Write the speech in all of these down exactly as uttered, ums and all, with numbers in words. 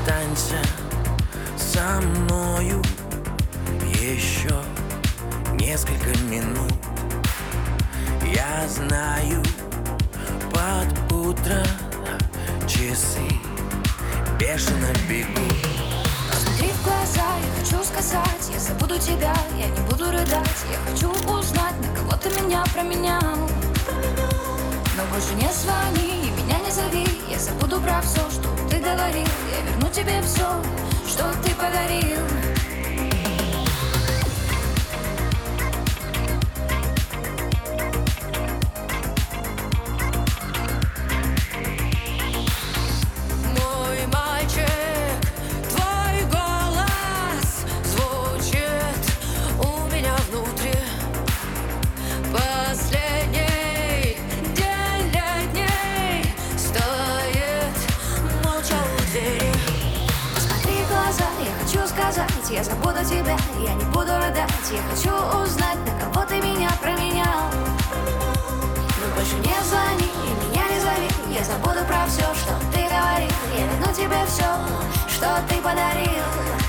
Останься со мною еще несколько минут. Я знаю, под утро часы бешено бегут. Посмотри в глаза, я хочу сказать, я забуду тебя, я не буду рыдать. Я хочу узнать, на кого ты меня променял. Но больше не звони и меня не зови. Я забуду про все, что ты говорил. Я верну тебе все, что ты подарил. Я забуду тебя, я не буду рыдать. Я хочу узнать, на кого ты меня променял. Но больше не звони и меня не зови. Я забуду про все, что ты говорил. Я верну тебе все, что ты подарил.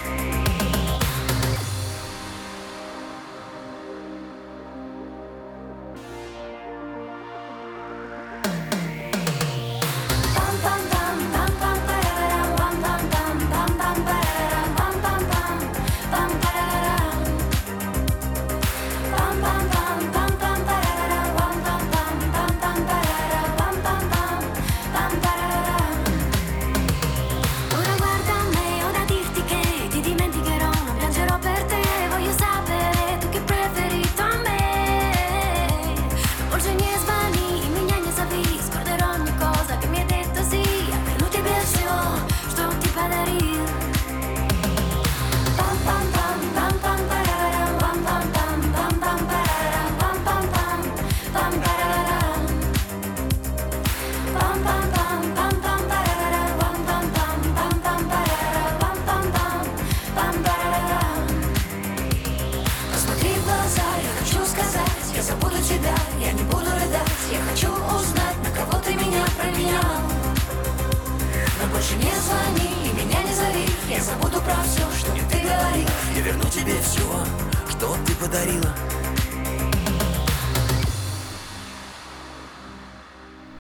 Я не буду рыдать, я хочу узнать, на кого ты меня променял. Но больше не звони и меня не зови. Я забуду про все, что ты говорил. Я верну тебе все, что ты подарила.